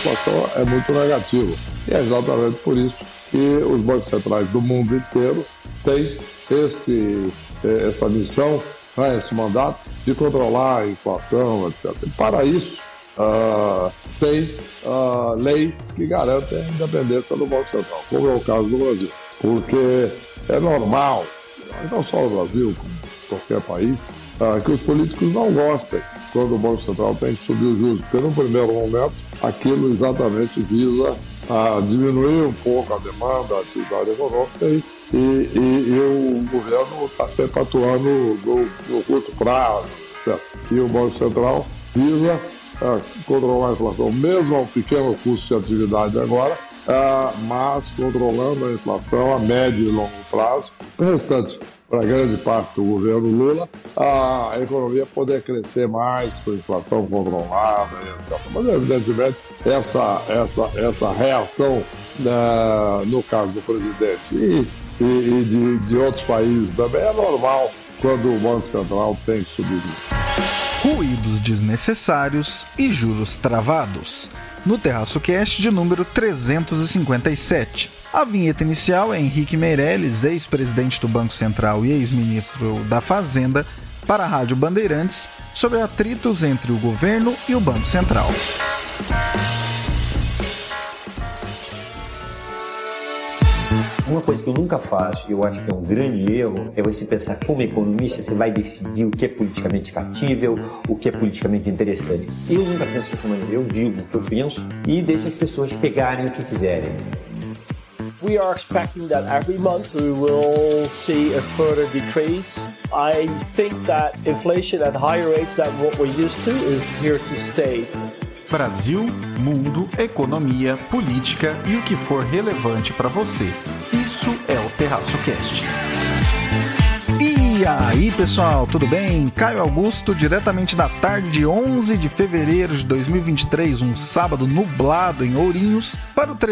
inflação é muito negativa. E é exatamente por isso que os bancos centrais do mundo inteiro têm essa missão, esse mandato de controlar a inflação, etc. E para isso, tem leis que garantem a independência do Banco Central, como é o caso do Brasil. Porque é normal, não só no Brasil, como em qualquer país, que os políticos não gostem quando o Banco Central tem que subir os juros, porque no primeiro momento aquilo exatamente visa diminuir um pouco a demanda, a atividade econômica e o governo está sempre atuando no curto prazo, etc. E o Banco Central visa controlar a inflação, mesmo a um pequeno custo de atividade agora, mas controlando a inflação a médio e longo prazo. O restante, para grande parte do governo Lula, a economia poder crescer mais com a inflação controlada, etc. Mas, evidentemente, essa reação, no caso do presidente e de outros países também, é normal quando o Banco Central tem que subir. Ruídos desnecessários e juros travados. No Terraço Cast de número 357. A vinheta inicial é Henrique Meirelles, ex-presidente do Banco Central e ex-ministro da Fazenda, para a Rádio Bandeirantes, sobre atritos entre o governo e o Banco Central. Uma coisa que eu nunca faço, e eu acho que é um grande erro, é você pensar como economista, você vai decidir o que é politicamente factível, o que é politicamente interessante. Eu nunca penso dessa maneira, eu digo o que eu penso e deixo as pessoas pegarem o que quiserem. We are expecting that every month we will see a further decrease. I think that inflation at higher rates than what we're used to is here to stay. Brasil, mundo, economia, política e o que for relevante para você. Isso é o Terraço Cast. E aí, pessoal, tudo bem? Caio Augusto, diretamente da tarde de 11 de fevereiro de 2023, um sábado nublado em Ourinhos, para o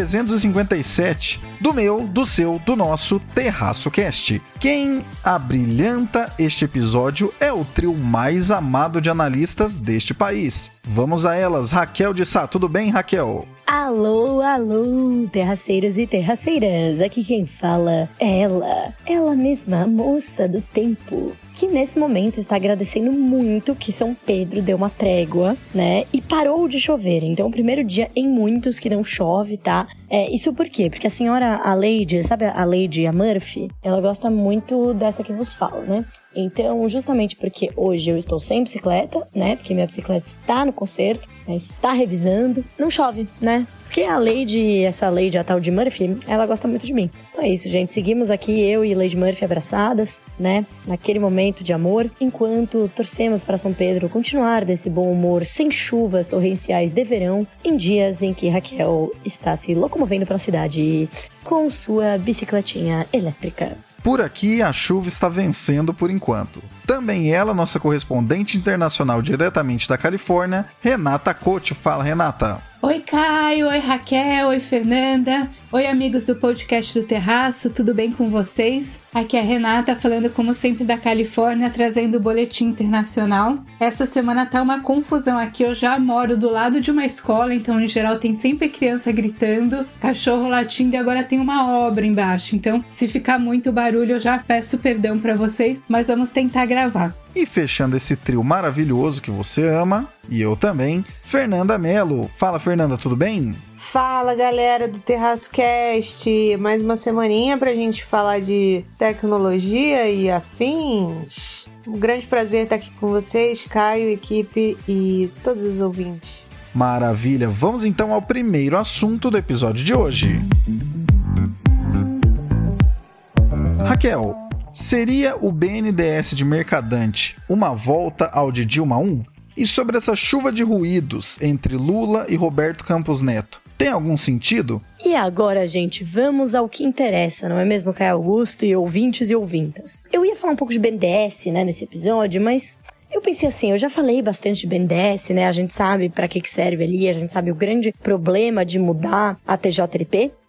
357 do meu, do seu, do nosso Terraço Cast. Quem abrilhanta este episódio é o trio mais amado de analistas deste país. Vamos a elas. Raquel de Sá, tudo bem, Raquel? Alô, alô, terraceiros e terraceiras, aqui quem fala é ela mesma, a moça do tempo, que nesse momento está agradecendo muito que São Pedro deu uma trégua, né, e parou de chover. Então, o primeiro dia em muitos que não chove, tá? Isso por quê? Porque a senhora, a Lady, sabe a Lady, a Murphy? Ela gosta muito dessa que vos falo, né? Então, justamente porque hoje eu estou sem bicicleta, né? Porque minha bicicleta está no conserto, né? Está revisando. Não chove, né? Porque a Lady, a tal de Murphy, ela gosta muito de mim. Então é isso, gente. Seguimos aqui, eu e Lady Murphy abraçadas, né? Naquele momento de amor, enquanto torcemos para São Pedro continuar desse bom humor sem chuvas torrenciais de verão, em dias em que Raquel está se locomovendo pela cidade com sua bicicletinha elétrica. Por aqui, a chuva está vencendo por enquanto. Também ela, nossa correspondente internacional diretamente da Califórnia, Renata Couto. Fala, Renata. Oi, Caio. Oi, Raquel. Oi, Fernanda. Oi, amigos do podcast do Terraço. Tudo bem com vocês? Aqui é a Renata, falando como sempre da Califórnia, trazendo o boletim internacional. Essa semana tá uma confusão aqui. Eu já moro do lado de uma escola, então, em geral, tem sempre criança gritando, cachorro latindo e agora tem uma obra embaixo. Então, se ficar muito barulho, eu já peço perdão pra vocês, mas vamos tentar gravar. E fechando esse trio maravilhoso que você ama, e eu também, Fernanda Mello. Fala, Fernanda, tudo bem? Fala, galera do Terraço Cast. Mais uma semaninha pra gente falar de tecnologia e afins. Um grande prazer estar aqui com vocês, Caio, equipe e todos os ouvintes. Maravilha, vamos então ao primeiro assunto do episódio de hoje. Raquel, seria o BNDES de Mercadante uma volta ao de Dilma 1? E sobre essa chuva de ruídos entre Lula e Roberto Campos Neto, tem algum sentido? E agora, gente, vamos ao que interessa, não é mesmo, Caio Augusto e ouvintes e ouvintas? Eu ia falar um pouco de BNDES, né, nesse episódio, mas eu pensei assim, eu já falei bastante de BNDES, né, a gente sabe pra que serve ali, a gente sabe o grande problema de mudar a TJLP,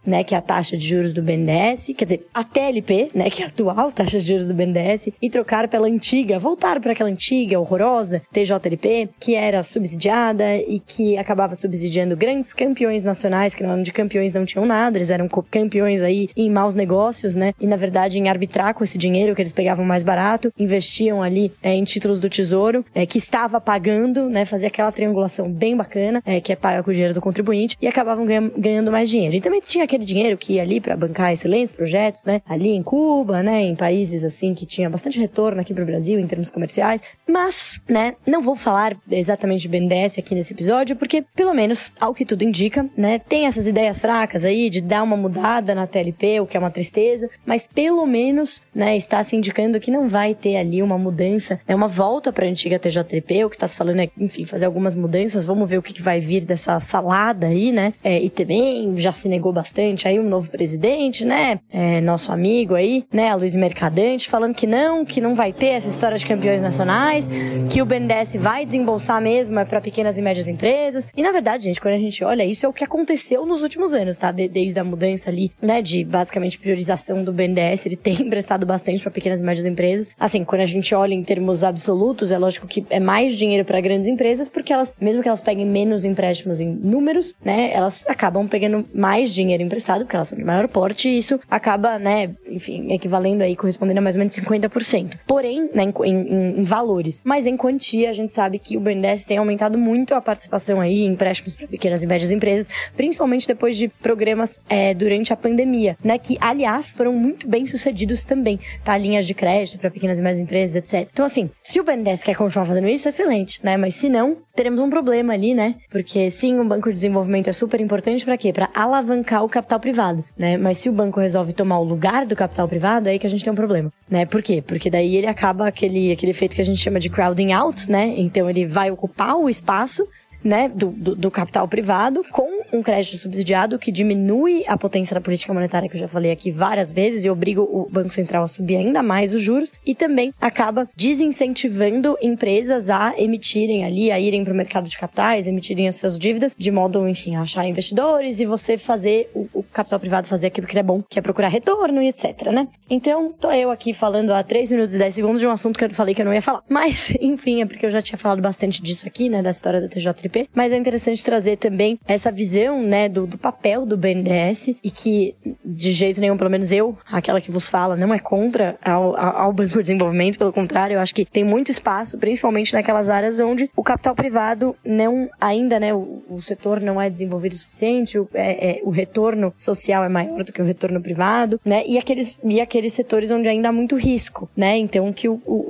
né, que é a taxa de juros do BNDES, quer dizer, a TLP, né, que é a atual taxa de juros do BNDES, e trocaram pela antiga, voltaram para aquela antiga, horrorosa, TJLP, que era subsidiada e que acabava subsidiando grandes campeões nacionais, que no ano de campeões não tinham nada, eles eram campeões aí em maus negócios, né, e na verdade em arbitrar com esse dinheiro que eles pegavam mais barato, investiam ali em títulos do Tesouro, que estava pagando, né, fazia aquela triangulação bem bacana, que é paga com o dinheiro do contribuinte, e acabavam ganhando mais dinheiro. E também tinha aquele dinheiro que ia ali para bancar excelentes projetos, né, ali em Cuba, né, em países assim que tinha bastante retorno aqui pro Brasil em termos comerciais, mas, né, não vou falar exatamente de BNDES aqui nesse episódio, porque pelo menos, ao que tudo indica, né, tem essas ideias fracas aí de dar uma mudada na TLP, o que é uma tristeza, mas pelo menos, né, está se indicando que não vai ter ali uma mudança, né, uma volta para a antiga TJLP, o que está se falando é, enfim, fazer algumas mudanças, vamos ver o que vai vir dessa salada aí, né, e também já se negou bastante aí um novo presidente, né, nosso amigo aí, né, a Luiz Mercadante, falando que não vai ter essa história de campeões nacionais, que o BNDES vai desembolsar mesmo para pequenas e médias empresas, e na verdade, gente, quando a gente olha, isso é o que aconteceu nos últimos anos, tá, desde a mudança ali, né, de basicamente priorização do BNDES, ele tem emprestado bastante para pequenas e médias empresas, assim, quando a gente olha em termos absolutos, é lógico que é mais dinheiro para grandes empresas, porque elas, mesmo que elas peguem menos empréstimos em números, né, elas acabam pegando mais dinheiro emprestado, porque elas são de maior porte, e isso acaba, né, enfim, equivalendo aí, correspondendo a mais ou menos 50%. Porém, né, em valores. Mas em quantia, a gente sabe que o BNDES tem aumentado muito a participação aí em empréstimos para pequenas e médias empresas, principalmente depois de programas durante a pandemia, né, que, aliás, foram muito bem sucedidos também, tá? Linhas de crédito para pequenas e médias empresas, etc. Então, assim, se o BNDES quer continuar fazendo isso, é excelente, né? Mas se não, teremos um problema ali, né? Porque sim, o Banco de Desenvolvimento é super importante para quê? Para alavancar o capital privado, né? Mas se o banco resolve tomar o lugar do capital privado, é aí que a gente tem um problema, né? Por quê? Porque daí ele acaba aquele efeito que a gente chama de crowding out, né? Então ele vai ocupar o espaço, né, do capital privado com um crédito subsidiado que diminui a potência da política monetária, que eu já falei aqui várias vezes, e obriga o Banco Central a subir ainda mais os juros, e também acaba desincentivando empresas a emitirem ali, a irem para o mercado de capitais, emitirem as suas dívidas, de modo, enfim, a achar investidores e você fazer o capital privado fazer aquilo que é bom, que é procurar retorno e etc, né? Então, tô eu aqui falando há 3 minutos e 10 segundos de um assunto que eu falei que eu não ia falar. Mas, enfim, é porque eu já tinha falado bastante disso aqui, né, da história da TJLP. Mas é interessante trazer também essa visão, né, do papel do BNDES, e que, de jeito nenhum, pelo menos eu, aquela que vos fala, não é contra ao Banco de Desenvolvimento, pelo contrário, eu acho que tem muito espaço, principalmente naquelas áreas onde o capital privado não, ainda, né, o setor não é desenvolvido o suficiente, o retorno social é maior do que o retorno privado, né, e aqueles setores onde ainda há muito risco, né, então que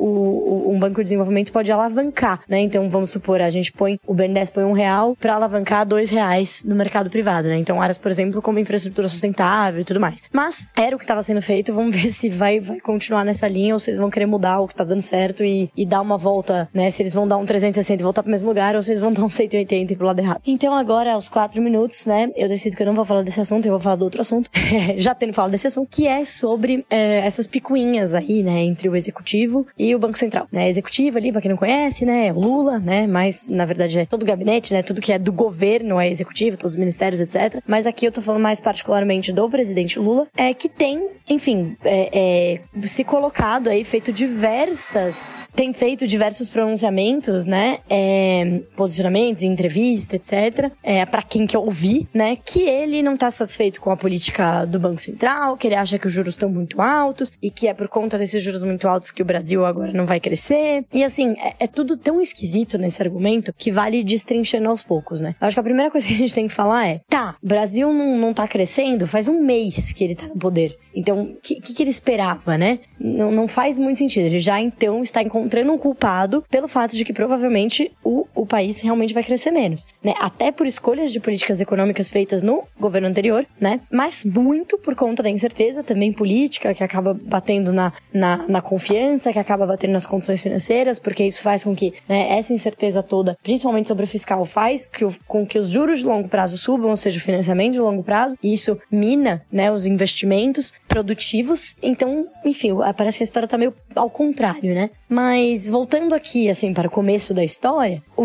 um Banco de Desenvolvimento pode alavancar, né, então vamos supor, a gente o BNDES põe R$1 para alavancar R$2 no mercado privado, né? Então, áreas, por exemplo, como infraestrutura sustentável e tudo mais. Mas era o que estava sendo feito, vamos ver se vai continuar nessa linha ou se eles vão querer mudar o que tá dando certo e dar uma volta, né? Se eles vão dar um 360 e voltar pro mesmo lugar ou se eles vão dar um 180 e pro lado errado. Então, agora, aos 4 minutos, né? Eu decido que eu não vou falar desse assunto, eu vou falar do outro assunto. Já tendo falado desse assunto, que é sobre essas picuinhas aí, né? Entre o Executivo e o Banco Central, né? Executivo ali, pra quem não conhece, né? É o Lula, né? Mas, na verdade, é todo o gabinete, né? Tudo que é do governo é executivo, todos os ministérios, etc. Mas aqui eu tô falando mais particularmente do presidente Lula, que tem, enfim, se colocado aí, tem feito diversos pronunciamentos, né? Posicionamentos, entrevista, etc. Pra quem que eu ouvi, né? Que ele não tá satisfeito com a política do Banco Central, que ele acha que os juros estão muito altos e que é por conta desses juros muito altos que o Brasil agora não vai crescer. E assim, é tudo tão esquisito nesse argumento que vale destrinchando aos poucos, né? Eu acho que a primeira coisa que a gente tem que falar o Brasil não tá crescendo, faz um mês que ele tá no poder. Então, o que ele esperava, né? Não faz muito sentido. Ele já, então, está encontrando um culpado pelo fato de que, provavelmente, o país realmente vai crescer menos, né? Até por escolhas de políticas econômicas feitas no governo anterior, né? Mas muito por conta da incerteza também política, que acaba batendo na confiança, que acaba batendo nas condições financeiras, porque isso faz com que, né, essa incerteza toda, principalmente sobre o fiscal, faz com que os juros de longo prazo subam, ou seja, o financiamento de longo prazo, e isso mina, né, os investimentos produtivos. Então, enfim, parece que a história tá meio ao contrário, né? Mas, voltando aqui, assim, para o começo da história, os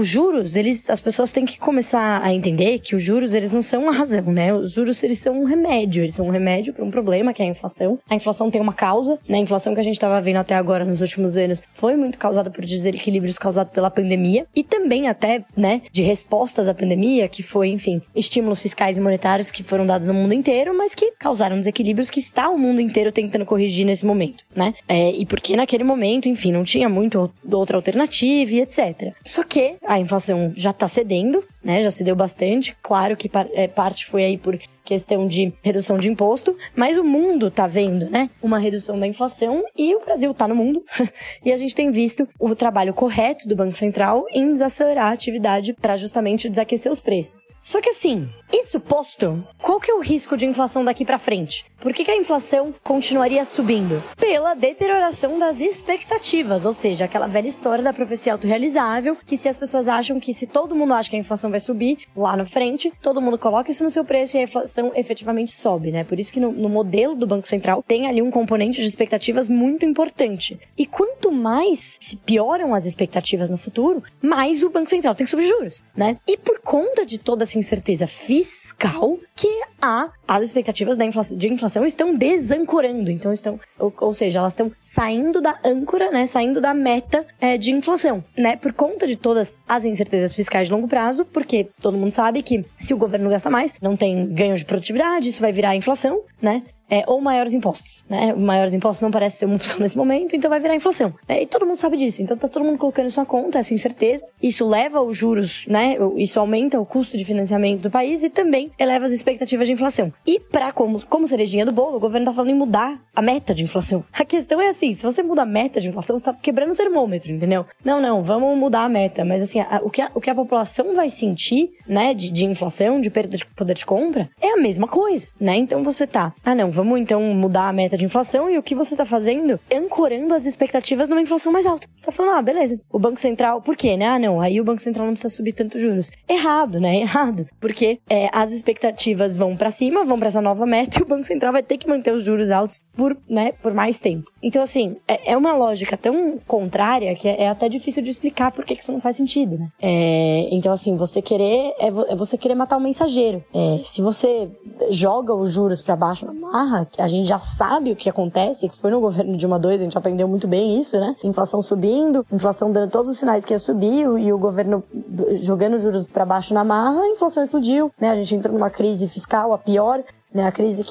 juros, as pessoas têm que começar a entender que os juros, eles não são a razão, né? Os juros, eles são um remédio. Eles são um remédio para um problema, que é a inflação. A inflação tem uma causa, né? A inflação que a gente estava vendo até agora nos últimos anos foi muito causada por desequilíbrios causados pela pandemia e também até, né, de respostas à pandemia, que foi, enfim, estímulos fiscais e monetários que foram dados no mundo inteiro, mas que causaram desequilíbrios que está o mundo inteiro tentando corrigir nesse momento, né? E porque naquele momento, enfim, não tinha muito outra alternativa e etc. Só que a inflação já está cedendo, né? Já cedeu bastante. Claro que parte foi aí por questão de redução de imposto, mas o mundo tá vendo, né, uma redução da inflação e o Brasil tá no mundo. E a gente tem visto o trabalho correto do Banco Central em desacelerar a atividade para justamente desaquecer os preços. Só que assim, isso posto, qual que é o risco de inflação daqui para frente? Por que a inflação continuaria subindo? Pela deterioração das expectativas, ou seja, aquela velha história da profecia autorrealizável, que se as pessoas acham que se todo mundo acha que a inflação vai subir lá na frente, todo mundo coloca isso no seu preço e a inflação efetivamente sobe, né? Por isso que no modelo do Banco Central tem ali um componente de expectativas muito importante. E quanto mais se pioram as expectativas no futuro, mais o Banco Central tem que subir juros, né? E por conta de toda essa incerteza fiscal que as expectativas de inflação estão desancorando. Então ou seja, elas estão saindo da âncora, né? Saindo da meta de inflação, né? Por conta de todas as incertezas fiscais de longo prazo, porque todo mundo sabe que se o governo gasta mais, não tem ganho de produtividade, isso vai virar inflação, né? Ou maiores impostos, né? Maiores impostos não parece ser uma opção nesse momento, então vai virar inflação. E todo mundo sabe disso, então tá todo mundo colocando isso na conta, essa incerteza. Isso leva os juros, né? Isso aumenta o custo de financiamento do país e também eleva as expectativas de inflação. E como cerejinha do bolo, o governo tá falando em mudar a meta de inflação. A questão é assim, se você muda a meta de inflação, você tá quebrando o termômetro, entendeu? Não, vamos mudar a meta, mas assim, o que a população vai sentir, né, de inflação, de perda de poder de compra, é a mesma coisa, né? Então você tá, vamos então mudar a meta de inflação, e o que você tá fazendo? Ancorando as expectativas numa inflação mais alta. Você tá falando, beleza, o Banco Central, por quê, né? Aí o Banco Central não precisa subir tanto juros. Errado, né? Errado. Porque as expectativas vão pra cima, vão pra essa nova meta, e o Banco Central vai ter que manter os juros altos por mais tempo. Então, assim, é uma lógica tão contrária que é até difícil de explicar por que isso não faz sentido, né? Então, assim, você querer matar o mensageiro. Se você joga os juros pra baixo na marra, a gente já sabe o que acontece, que foi no governo Dilma II, a gente aprendeu muito bem isso, né? Inflação subindo, inflação dando todos os sinais que ia subir, e o governo jogando juros pra baixo na marra, a inflação explodiu, né? A gente entrou numa crise fiscal, a pior, né? A crise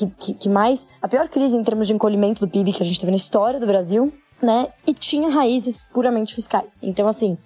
a pior crise em termos de encolhimento do PIB que a gente teve na história do Brasil, né? E tinha raízes puramente fiscais. Então, assim,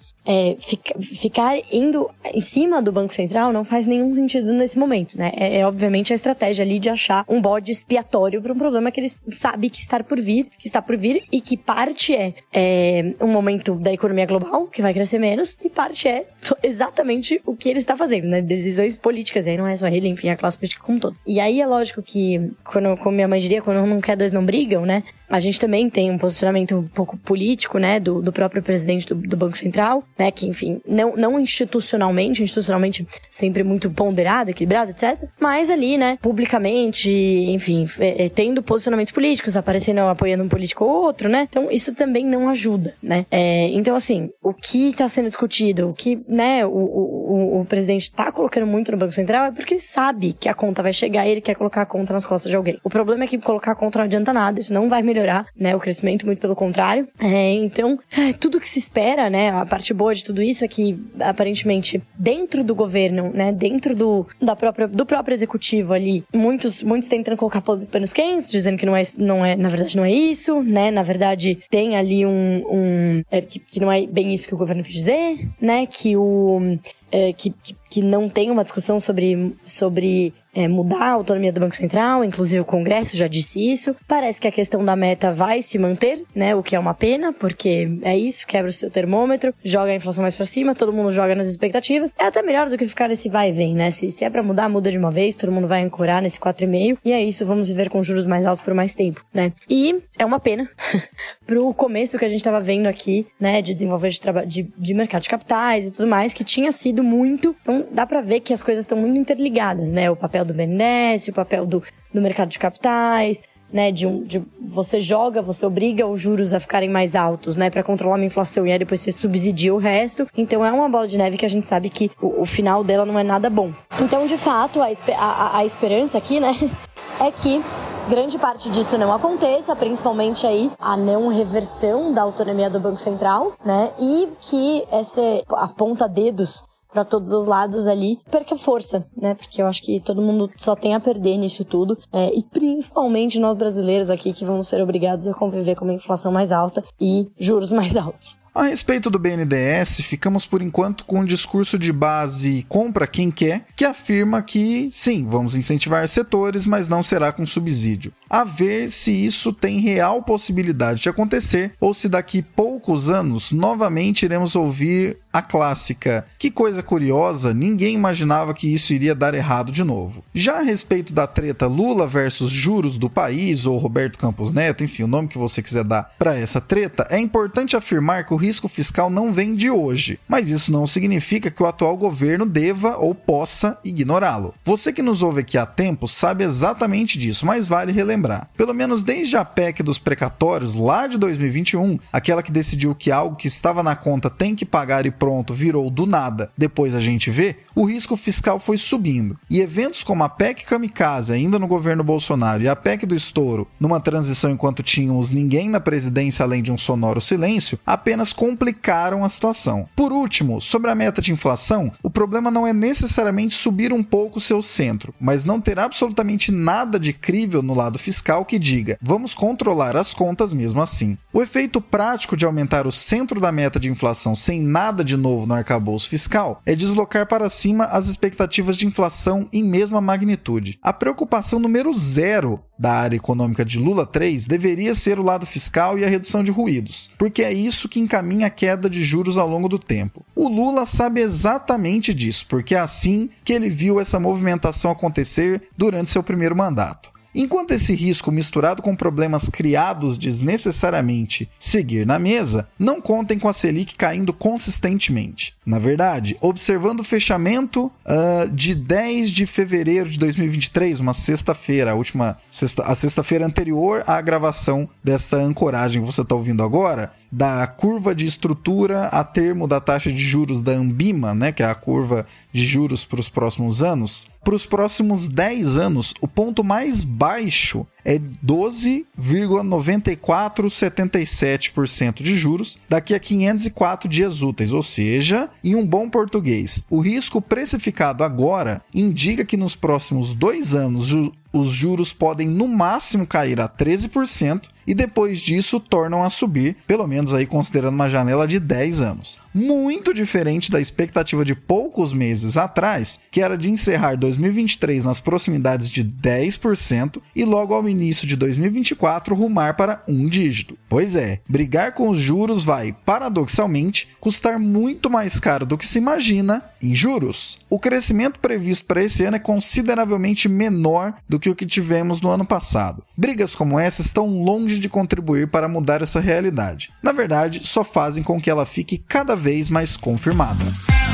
ficar indo em cima do Banco Central não faz nenhum sentido nesse momento, né? Obviamente a estratégia ali de achar um bode expiatório para um problema que eles sabem que está por vir, e que parte um momento da economia global, que vai crescer menos, e parte exatamente o que ele está fazendo, né? Decisões políticas, e aí não é só ele, enfim, a classe política como um todo. E aí é lógico que, como minha mãe diria, quando não quer, dois não brigam, né? A gente também tem um posicionamento um pouco político, né? Do próprio presidente do Banco Central, né, que, enfim, não institucionalmente sempre muito ponderado, equilibrado, etc. Mas ali, né, publicamente, enfim, tendo posicionamentos políticos, apoiando um político ou outro, né? Então, isso também não ajuda, né? Então, assim, o que está sendo discutido, o que, né, o presidente está colocando muito no Banco Central é porque ele sabe que a conta vai chegar e ele quer colocar a conta nas costas de alguém. O problema é que colocar a conta não adianta nada, isso não vai melhorar, né, o crescimento, muito pelo contrário. Então, tudo que se espera, né, a parte boa de tudo isso é que, aparentemente, dentro do governo, né, dentro do próprio executivo ali, muitos tentando colocar panos quentes, dizendo que na verdade não é isso, né, na verdade tem ali que não é bem isso que o governo quis dizer, né, que não tem uma discussão sobre mudar a autonomia do Banco Central, inclusive o Congresso já disse isso. Parece que a questão da meta vai se manter, né, o que é uma pena, porque é isso, quebra o seu termômetro, joga a inflação mais pra cima, todo mundo joga nas expectativas. É até melhor do que ficar nesse vai e vem, né? Se é pra mudar, muda de uma vez, todo mundo vai ancorar nesse 4,5, e é isso, vamos viver com juros mais altos por mais tempo, né? E é uma pena pro começo que a gente tava vendo aqui, né, de desenvolver de mercado de capitais e tudo mais, que tinha sido muito. Então dá pra ver que as coisas estão muito interligadas, né? O papel do BNDES, o papel do mercado de capitais, né, você obriga os juros a ficarem mais altos, né, para controlar uma inflação, e aí depois você subsidia o resto. Então é uma bola de neve que a gente sabe que o final dela não é nada bom. Então, de fato, a esperança aqui, né, é que grande parte disso não aconteça, principalmente aí a não reversão da autonomia do Banco Central, né, e que essa aponta dedos para todos os lados ali, perca força, né? Porque eu acho que todo mundo só tem a perder nisso tudo, e principalmente nós brasileiros aqui, que vamos ser obrigados a conviver com uma inflação mais alta e juros mais altos. A respeito do BNDES, ficamos por enquanto com um discurso de base compra quem quer, que afirma que, sim, vamos incentivar setores, mas não será com subsídio. A ver se isso tem real possibilidade de acontecer, ou se daqui poucos anos novamente iremos ouvir a clássica: que coisa curiosa, ninguém imaginava que isso iria dar errado de novo. Já a respeito da treta Lula versus juros do país, ou Roberto Campos Neto, enfim, o nome que você quiser dar para essa treta, é importante afirmar que o risco fiscal não vem de hoje, mas isso não significa que o atual governo deva ou possa ignorá-lo. Você que nos ouve aqui há tempo sabe exatamente disso, mas vale relembrar. Pelo menos desde a PEC dos precatórios, lá de 2021, aquela que decidiu que algo que estava na conta tem que pagar e pronto, virou do nada, depois a gente vê, o risco fiscal foi subindo. E eventos como a PEC Kamikaze, ainda no governo Bolsonaro, e a PEC do estouro, numa transição enquanto tínhamos ninguém na presidência além de um sonoro silêncio, apenas complicaram a situação. Por último, sobre a meta de inflação, o problema não é necessariamente subir um pouco seu centro, mas não ter absolutamente nada de crível no lado fiscal que diga: vamos controlar as contas mesmo assim. O efeito prático de aumentar o centro da meta de inflação sem nada de novo no arcabouço fiscal é deslocar para cima as expectativas de inflação em mesma magnitude. A preocupação número 0 da área econômica de Lula 3 deveria ser o lado fiscal e a redução de ruídos, porque é isso que encaminha a queda de juros ao longo do tempo. O Lula sabe exatamente disso, porque é assim que ele viu essa movimentação acontecer durante seu primeiro mandato. Enquanto esse risco misturado com problemas criados desnecessariamente seguir na mesa, não contem com a Selic caindo consistentemente. Na verdade, observando o fechamento de 10 de fevereiro de 2023, uma sexta-feira, a sexta-feira anterior à gravação dessa ancoragem que você está ouvindo agora, da curva de estrutura a termo da taxa de juros da Ambima, né, que é a curva de juros para os próximos anos. Para os próximos 10 anos, o ponto mais baixo é 12,9477% de juros daqui a 504 dias úteis, ou seja, em um bom português, o risco precificado agora indica que nos próximos 2 anos os juros podem no máximo cair a 13% e depois disso tornam a subir, pelo menos aí considerando uma janela de 10 anos. Muito diferente da expectativa de poucos meses atrás, que era de encerrar 2023 nas proximidades de 10% e logo ao início de 2024 rumar para um dígito. Pois é, brigar com os juros vai, paradoxalmente, custar muito mais caro do que se imagina em juros. O crescimento previsto para esse ano é consideravelmente menor do que o que tivemos no ano passado. Brigas como essa estão longe de contribuir para mudar essa realidade. Na verdade, só fazem com que ela fique cada vez mais confirmada.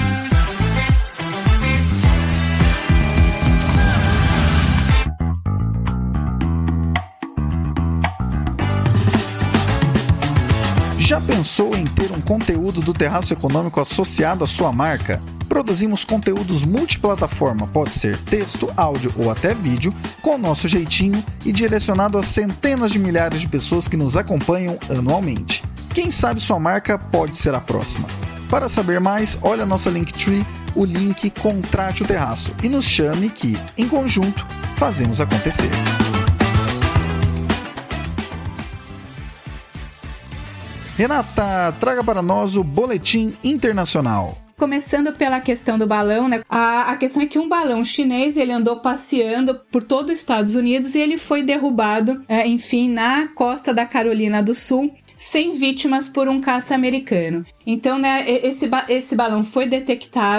Já pensou em ter um conteúdo do Terraço Econômico associado à sua marca? Produzimos conteúdos multiplataforma, pode ser texto, áudio ou até vídeo, com o nosso jeitinho e direcionado a centenas de milhares de pessoas que nos acompanham anualmente. Quem sabe sua marca pode ser a próxima. Para saber mais, olha a nossa Linktree, o link Contrate o Terraço, e nos chame que, em conjunto, fazemos acontecer. Renata, traga para nós o Boletim Internacional. Começando pela questão do balão, né? A questão é que um balão chinês, ele andou passeando por todo os Estados Unidos e ele foi derrubado, na costa da Carolina do Sul, sem vítimas por um caça americano. Então, né, esse balão foi detectado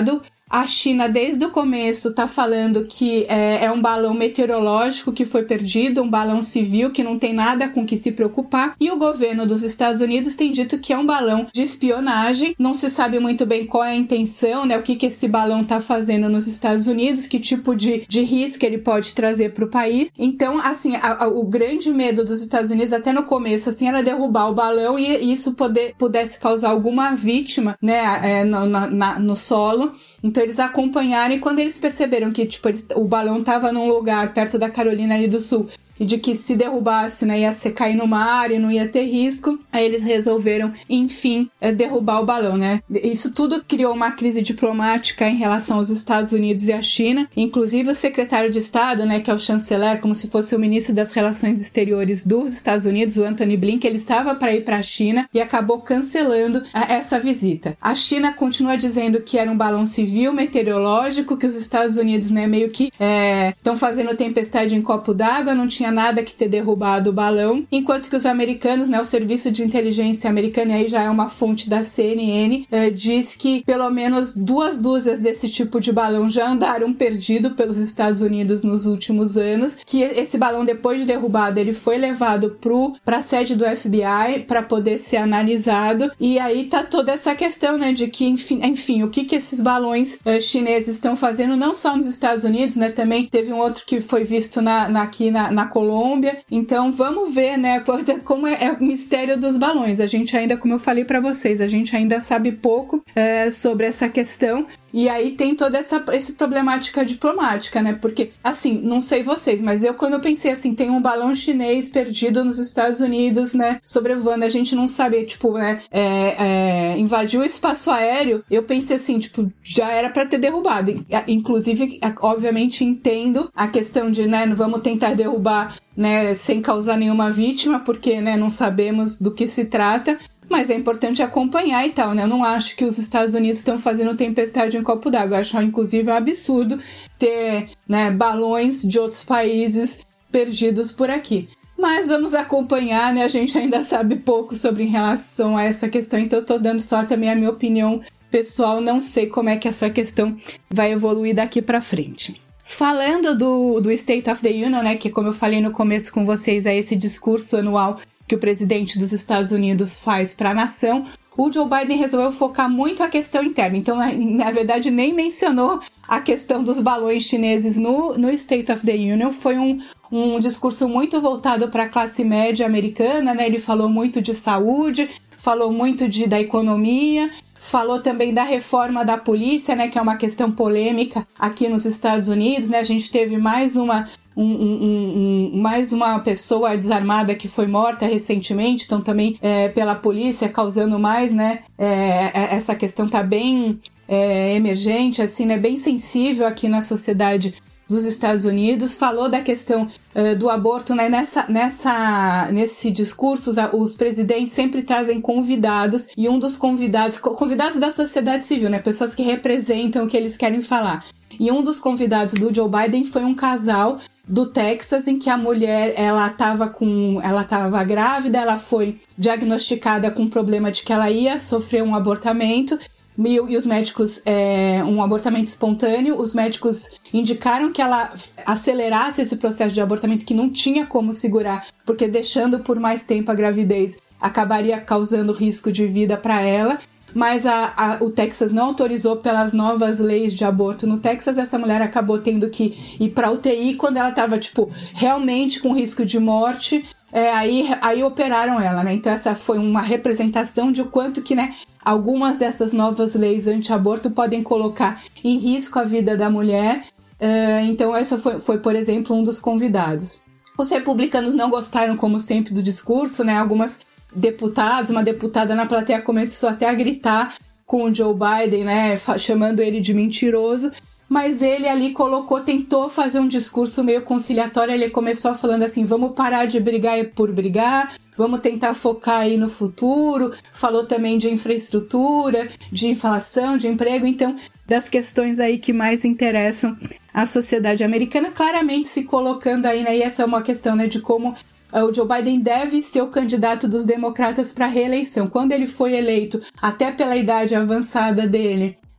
A China, desde o começo, tá falando que é um balão meteorológico que foi perdido, um balão civil que não tem nada com que se preocupar. E o governo dos Estados Unidos tem dito que é um balão de espionagem. Não se sabe muito bem qual é a intenção, né? O que esse balão tá fazendo nos Estados Unidos, que tipo de risco ele pode trazer para o país. Então, assim, o grande medo dos Estados Unidos, até no começo, assim, era derrubar o balão e isso pudesse causar alguma vítima, né, no solo. Então, eles acompanharam, e quando eles perceberam que, tipo, o balão estava num lugar perto da Carolina ali do Sul, e de que se derrubasse, né, ia cair no mar e não ia ter risco, aí eles resolveram, enfim, derrubar o balão, né? Isso tudo criou uma crise diplomática em relação aos Estados Unidos e à China. Inclusive o secretário de Estado, né, que é o chanceler, como se fosse o ministro das Relações Exteriores dos Estados Unidos, o Antony Blinken, ele estava para ir para a China e acabou cancelando essa visita. A China continua dizendo que era um balão civil meteorológico, que os Estados Unidos, né, meio que estão fazendo tempestade em copo d'água, não tinha nada que ter derrubado o balão, enquanto que os americanos, né, o serviço de inteligência americano, e aí já é uma fonte da CNN, diz que pelo menos 2 dúzias desse tipo de balão já andaram perdido pelos Estados Unidos nos últimos anos, que esse balão, depois de derrubado, ele foi levado para a sede do FBI para poder ser analisado, e aí tá toda essa questão, né, de que, enfim, o que esses balões chineses estão fazendo, não só nos Estados Unidos, né, também teve um outro que foi visto aqui na Colômbia. Então vamos ver, né, como é o mistério dos balões. A gente ainda, como eu falei para vocês, a gente ainda sabe pouco sobre essa questão. E aí tem toda essa problemática diplomática, né? Porque, assim, não sei vocês, mas quando eu pensei assim, tem um balão chinês perdido nos Estados Unidos, né? Sobrevoando, a gente não sabe, tipo, né? Invadiu o espaço aéreo, eu pensei assim, tipo, já era pra ter derrubado. Inclusive, obviamente, entendo a questão de, né, vamos tentar derrubar, né, sem causar nenhuma vítima, porque, né, não sabemos do que se trata. Mas é importante acompanhar e tal, né? Eu não acho que os Estados Unidos estão fazendo tempestade em copo d'água. Eu acho, inclusive, um absurdo ter, né, balões de outros países perdidos por aqui. Mas vamos acompanhar, né? A gente ainda sabe pouco sobre em relação a essa questão, então eu tô dando só também a minha opinião pessoal. Não sei como é que essa questão vai evoluir daqui pra frente. Falando do State of the Union, né? Que, como eu falei no começo com vocês, é esse discurso anual que o presidente dos Estados Unidos faz para a nação, o Joe Biden resolveu focar muito a questão interna. Então, na verdade, nem mencionou a questão dos balões chineses no State of the Union. Foi um discurso muito voltado para a classe média americana, né? Ele falou muito de saúde, falou muito da economia, falou também da reforma da polícia, né? Que é uma questão polêmica aqui nos Estados Unidos, né? A gente teve mais uma pessoa desarmada que foi morta recentemente, então também pela polícia, causando mais, né? Essa questão tá bem emergente, assim, né? Bem sensível aqui na sociedade dos Estados Unidos. Falou da questão do aborto, né? Nesse discurso, os presidentes sempre trazem convidados, e um dos convidados da sociedade civil, né? Pessoas que representam o que eles querem falar. E um dos convidados do Joe Biden foi um casal do Texas, em que a mulher, ela estava grávida, ela foi diagnosticada com o problema de que ela ia sofrer um abortamento, e os médicos, um abortamento espontâneo, os médicos indicaram que ela acelerasse esse processo de abortamento, que não tinha como segurar, porque deixando por mais tempo a gravidez acabaria causando risco de vida para ela. Mas o Texas não autorizou pelas novas leis de aborto no Texas. Essa mulher acabou tendo que ir para UTI quando ela estava, tipo, realmente com risco de morte. Aí operaram ela, né? Então essa foi uma representação de o quanto que, né, algumas dessas novas leis anti-aborto podem colocar em risco a vida da mulher. Então essa foi, por exemplo, um dos convidados. Os republicanos não gostaram, como sempre, do discurso, né? Uma deputada na plateia começou até a gritar com o Joe Biden, né, chamando ele de mentiroso, mas ele ali tentou fazer um discurso meio conciliatório. Ele começou falando assim, vamos parar de brigar por brigar, vamos tentar focar aí no futuro. Falou também de infraestrutura, de inflação, de emprego, então das questões aí que mais interessam a sociedade americana, claramente se colocando aí, né, e essa é uma questão, né, de como o Joe Biden deve ser o candidato dos democratas para a reeleição. Quando ele foi eleito, até pela idade avançada dele,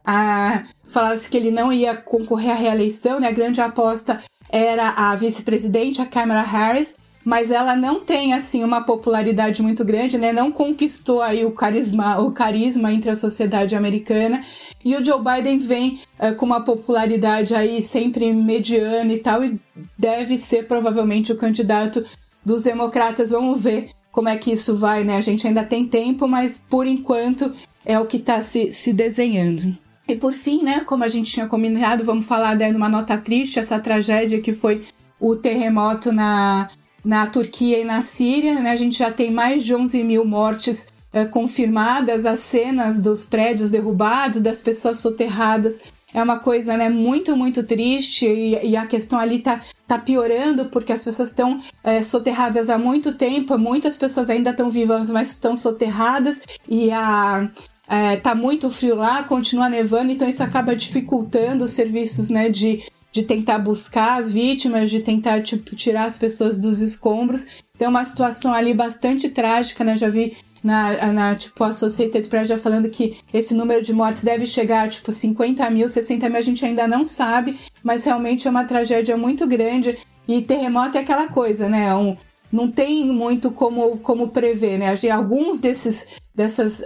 falava-se que ele não ia concorrer à reeleição, né? A grande aposta era a vice-presidente, a Kamala Harris, mas ela não tem, assim, uma popularidade muito grande, né? Não conquistou aí o carisma entre a sociedade americana. E o Joe Biden vem com uma popularidade aí sempre mediana e tal, e deve ser provavelmente o candidato dos democratas. Vamos ver como é que isso vai, né? A gente ainda tem tempo, mas por enquanto é o que está se desenhando. E por fim, né, como a gente tinha combinado, vamos falar de uma nota triste, essa tragédia que foi o terremoto na Turquia e na Síria, né? A gente já tem mais de 11 mil mortes confirmadas, as cenas dos prédios derrubados, das pessoas soterradas. É uma coisa, né, muito, muito triste, e a questão ali tá piorando, porque as pessoas estão soterradas há muito tempo, muitas pessoas ainda estão vivas, mas estão soterradas, e tá muito frio lá, continua nevando, então isso acaba dificultando os serviços, né, de tentar buscar as vítimas, de tentar, tirar as pessoas dos escombros. Então é uma situação ali bastante trágica, né? Já vi a Associated Press já falando que esse número de mortes deve chegar a 50 mil, 60 mil, a gente ainda não sabe, mas realmente é uma tragédia muito grande. E terremoto é aquela coisa, né? Não tem muito como prever, né? Alguns dessas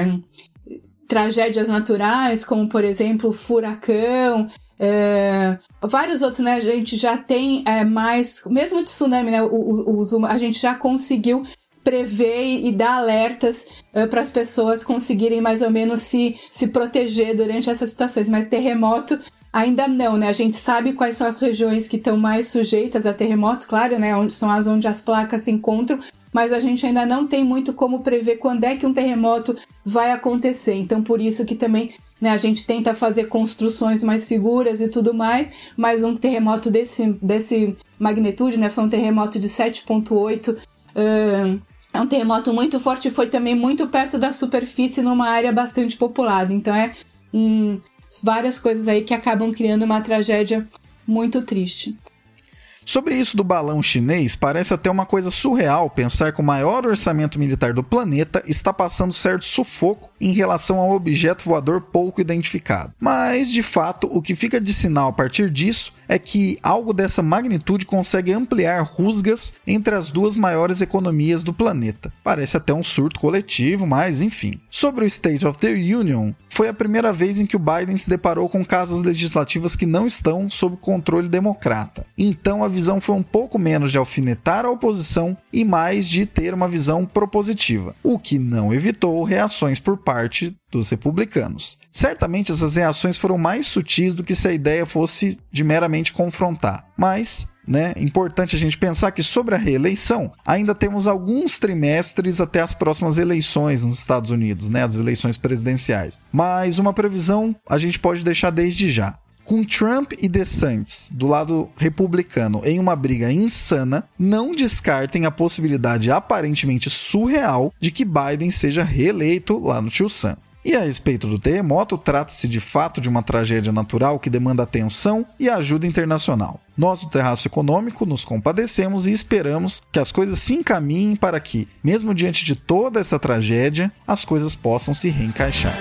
tragédias naturais, como por exemplo furacão, vários outros, né? A gente já tem mais, mesmo tsunami, né? A gente já conseguiu prever e dar alertas para as pessoas conseguirem mais ou menos se proteger durante essas situações, mas terremoto ainda não, né? A gente sabe quais são as regiões que estão mais sujeitas a terremotos, claro, né? Onde as placas se encontram, mas a gente ainda não tem muito como prever quando é que um terremoto vai acontecer. Então, por isso que também, né, a gente tenta fazer construções mais seguras e tudo mais, mas um terremoto desse magnitude, né? Foi um terremoto de 7,8, é um terremoto muito forte e foi também muito perto da superfície numa área bastante populada. Então várias coisas aí que acabam criando uma tragédia muito triste. Sobre isso do balão chinês, parece até uma coisa surreal pensar que o maior orçamento militar do planeta está passando certo sufoco em relação ao objeto voador pouco identificado. Mas, de fato, o que fica de sinal a partir disso é que algo dessa magnitude consegue ampliar rusgas entre as duas maiores economias do planeta. Parece até um surto coletivo, mas enfim. Sobre o State of the Union, foi a primeira vez em que o Biden se deparou com casas legislativas que não estão sob controle democrata. Então a visão foi um pouco menos de alfinetar a oposição e mais de ter uma visão propositiva, o que não evitou reações por parte dos republicanos. Certamente essas reações foram mais sutis do que se a ideia fosse de meramente confrontar, mas importante a gente pensar que sobre a reeleição ainda temos alguns trimestres até as próximas eleições nos Estados Unidos, as eleições presidenciais. Mas uma previsão a gente pode deixar desde já. Com Trump e DeSantis do lado republicano em uma briga insana, não descartem a possibilidade aparentemente surreal de que Biden seja reeleito lá no Tio Sam. E a respeito do terremoto, trata-se de fato de uma tragédia natural que demanda atenção e ajuda internacional. Nós do Terraço Econômico nos compadecemos e esperamos que as coisas se encaminhem para que, mesmo diante de toda essa tragédia, as coisas possam se reencaixar.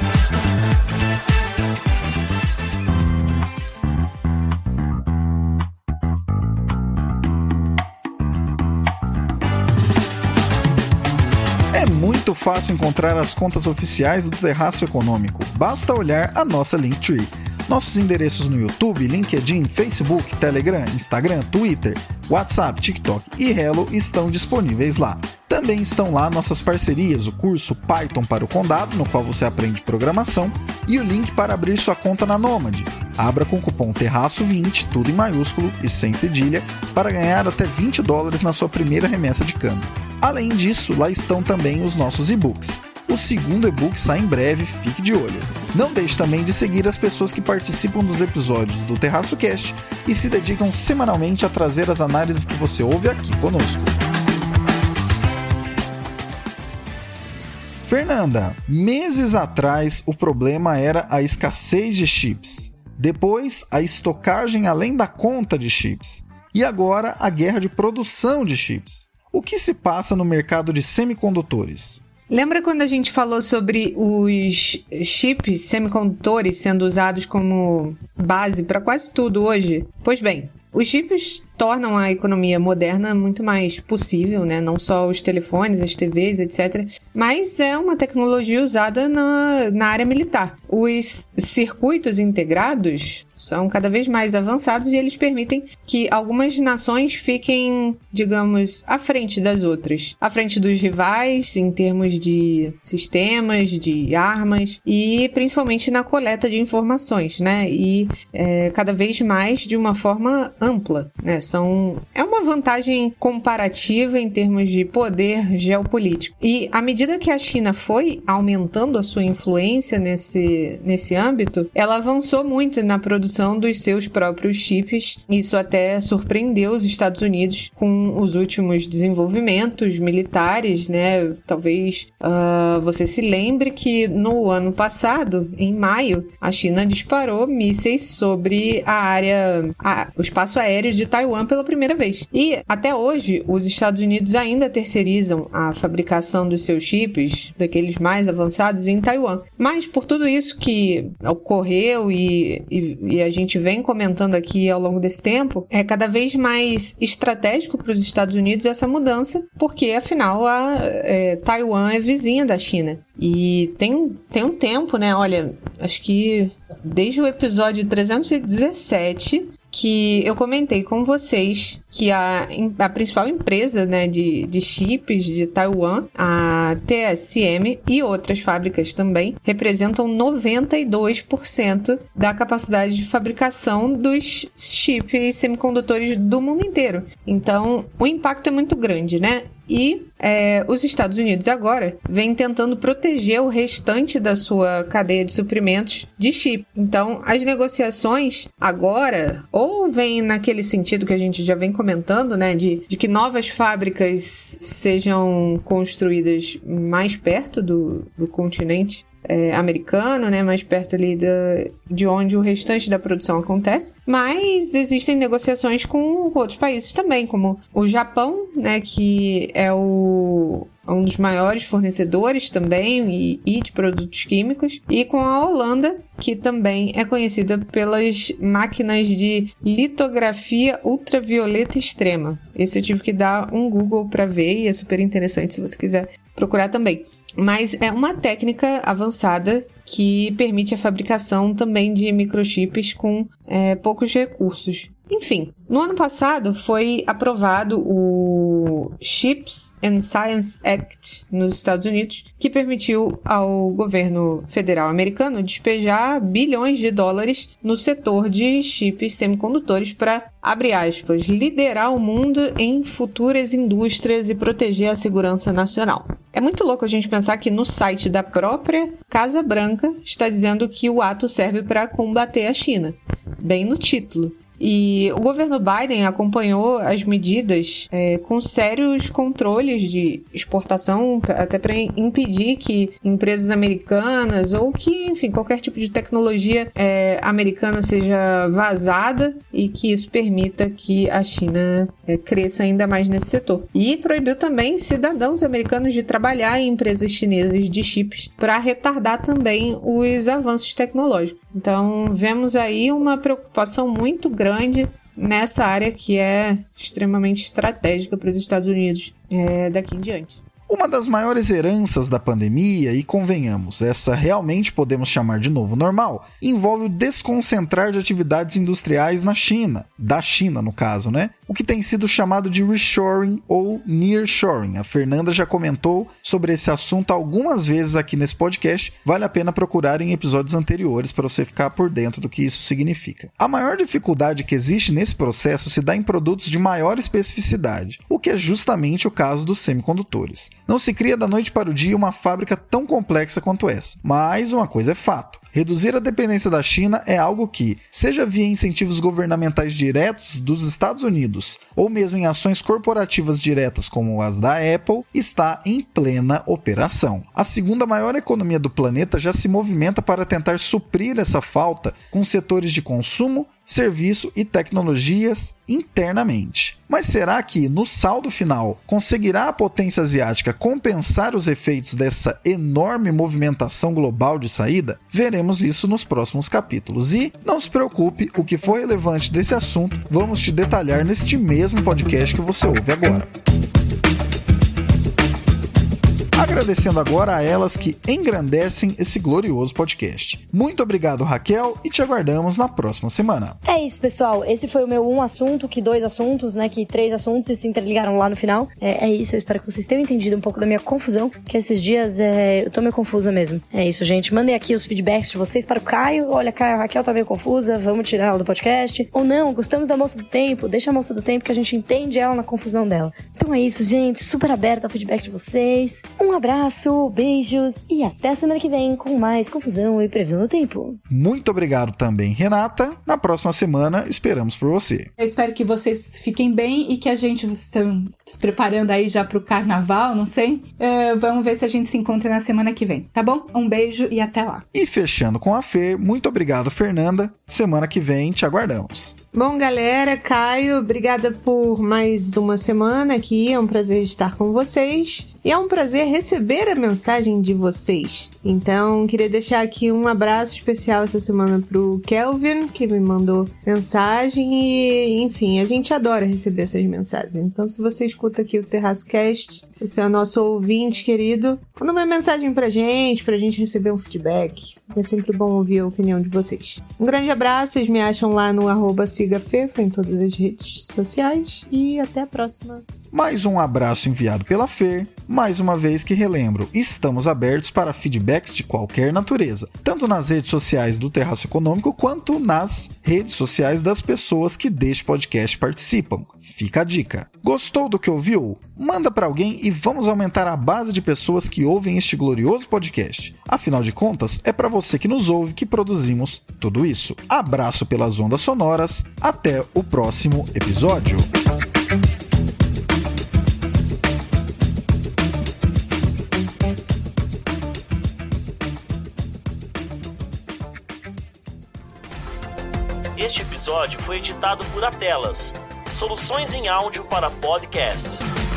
Muito fácil encontrar as contas oficiais do Terraço Econômico. Basta olhar a nossa Linktree. Nossos endereços no YouTube, LinkedIn, Facebook, Telegram, Instagram, Twitter, WhatsApp, TikTok e Hello estão disponíveis lá. Também estão lá nossas parcerias, o curso Python para o Condado, no qual você aprende programação, e o link para abrir sua conta na Nômade. Abra com o cupom TERRAÇO20, tudo em maiúsculo e sem cedilha, para ganhar até $20 na sua primeira remessa de câmbio. Além disso, lá estão também os nossos e-books. O segundo e-book sai em breve, fique de olho. Não deixe também de seguir as pessoas que participam dos episódios do Terraço Cast e se dedicam semanalmente a trazer as análises que você ouve aqui conosco. Fernanda, meses atrás o problema era a escassez de chips. Depois, a estocagem além da conta de chips. E agora, a guerra de produção de chips. O que se passa no mercado de semicondutores? Lembra quando a gente falou sobre os chips semicondutores sendo usados como base para quase tudo hoje? Pois bem, os chips tornam a economia moderna muito mais possível, né? Não só os telefones, as TVs, etc. Mas é uma tecnologia usada na área militar. Os circuitos integrados são cada vez mais avançados e eles permitem que algumas nações fiquem, digamos, à frente das outras. À frente dos rivais em termos de sistemas, de armas e principalmente na coleta de informações, né? E cada vez mais de uma forma ampla, né? É uma vantagem comparativa em termos de poder geopolítico. E à medida que a China foi aumentando a sua influência nesse âmbito, ela avançou muito na produção dos seus próprios chips. Isso até surpreendeu os Estados Unidos com os últimos desenvolvimentos militares, né? Talvez você se lembre que no ano passado, em maio, a China disparou mísseis sobre o espaço aéreo de Taiwan pela primeira vez. E até hoje, os Estados Unidos ainda terceirizam a fabricação dos seus chips, daqueles mais avançados, em Taiwan. Mas por tudo isso que ocorreu e a gente vem comentando aqui ao longo desse tempo, é cada vez mais estratégico para os Estados Unidos essa mudança, porque afinal Taiwan é vizinha da China. E tem um tempo, né? Olha, acho que desde o episódio 317 que eu comentei com vocês que a principal empresa, né, de chips de Taiwan, a TSM e outras fábricas também, representam 92% da capacidade de fabricação dos chips semicondutores do mundo inteiro. Então, o impacto é muito grande, né? E os Estados Unidos agora vem tentando proteger o restante da sua cadeia de suprimentos de chip. Então, as negociações agora ou vêm naquele sentido que a gente já vem comentando, né, de que novas fábricas sejam construídas mais perto do continente americano, né, mais perto ali de onde o restante da produção acontece, mas existem negociações com outros países também, como o Japão, né, que é um dos maiores fornecedores também e de produtos químicos, e com a Holanda, que também é conhecida pelas máquinas de litografia ultravioleta extrema. Esse eu tive que dar um Google para ver e é super interessante se você quiser procurar também. Mas é uma técnica avançada que permite a fabricação também de microchips com poucos recursos. Enfim, no ano passado foi aprovado o Chips and Science Act nos Estados Unidos, que permitiu ao governo federal americano despejar bilhões de dólares no setor de chips semicondutores para, abre aspas, liderar o mundo em futuras indústrias e proteger a segurança nacional. É muito louco a gente pensar que no site da própria Casa Branca está dizendo que o ato serve para combater a China, bem no título. E o governo Biden acompanhou as medidas com sérios controles de exportação, até para impedir que empresas americanas ou que, enfim, qualquer tipo de tecnologia americana seja vazada e que isso permita que a China cresça ainda mais nesse setor. E proibiu também cidadãos americanos de trabalhar em empresas chinesas de chips para retardar também os avanços tecnológicos. Então, vemos aí uma preocupação muito grande nessa área que é extremamente estratégica para os Estados Unidos daqui em diante. Uma das maiores heranças da pandemia, e convenhamos, essa realmente podemos chamar de novo normal, envolve o desconcentrar de atividades industriais na China, da China no caso, né? O que tem sido chamado de reshoring ou nearshoring. A Fernanda já comentou sobre esse assunto algumas vezes aqui nesse podcast, vale a pena procurar em episódios anteriores para você ficar por dentro do que isso significa. A maior dificuldade que existe nesse processo se dá em produtos de maior especificidade, o que é justamente o caso dos semicondutores. Não se cria da noite para o dia uma fábrica tão complexa quanto essa. Mas uma coisa é fato. Reduzir a dependência da China é algo que, seja via incentivos governamentais diretos dos Estados Unidos, ou mesmo em ações corporativas diretas como as da Apple, está em plena operação. A segunda maior economia do planeta já se movimenta para tentar suprir essa falta com setores de consumo, serviço e tecnologias internamente. Mas será que, no saldo final, conseguirá a potência asiática compensar os efeitos dessa enorme movimentação global de saída? Veremos isso nos próximos capítulos. E, não se preocupe, o que for relevante desse assunto, vamos te detalhar neste mesmo podcast que você ouve agora. Agradecendo agora a elas que engrandecem esse glorioso podcast. Muito obrigado, Raquel, e te aguardamos na próxima semana. É isso, pessoal. Esse foi o meu 1 assunto, que 2 assuntos, né? Que 3 assuntos e se interligaram lá no final. É isso, eu espero que vocês tenham entendido um pouco da minha confusão, que esses dias eu tô meio confusa mesmo. É isso, gente. Mandem aqui os feedbacks de vocês para o Caio. Olha, Caio, a Raquel tá meio confusa, vamos tirar ela do podcast. Ou não, gostamos da Moça do Tempo, deixa a Moça do Tempo que a gente entende ela na confusão dela. Então é isso, gente. Super aberta ao feedback de vocês. Um abraço, beijos e até a semana que vem com mais confusão e previsão do tempo. Muito obrigado também, Renata. Na próxima semana esperamos por você. Eu espero que vocês fiquem bem e que a gente estão se preparando aí já pro carnaval, não sei. Vamos ver se a gente se encontra na semana que vem, tá bom? Um beijo e até lá. E fechando com a Fer, muito obrigado, Fernanda. Semana que vem te aguardamos. Bom, galera, Caio, obrigada por mais uma semana aqui. É um prazer estar com vocês. E é um prazer receber a mensagem de vocês. Então, queria deixar aqui um abraço especial essa semana pro Kelvin, que me mandou mensagem. E, enfim, a gente adora receber essas mensagens. Então, se você escuta aqui o Terraço Cast, você é o nosso ouvinte querido, manda uma mensagem pra gente receber um feedback. É sempre bom ouvir a opinião de vocês. Um grande abraço, vocês me acham lá no @sigafefa em todas as redes sociais. E até a próxima. Mais um abraço enviado pela Fer. Mais uma vez que relembro, estamos abertos para feedbacks de qualquer natureza, tanto nas redes sociais do Terraço Econômico quanto nas redes sociais das pessoas que deste podcast participam. Fica a dica. Gostou do que ouviu? Manda para alguém e vamos aumentar a base de pessoas que ouvem este glorioso podcast. Afinal de contas, é para você que nos ouve que produzimos tudo isso. Abraço pelas ondas sonoras. Até o próximo episódio. Este episódio foi editado por Atelas, soluções em áudio para podcasts.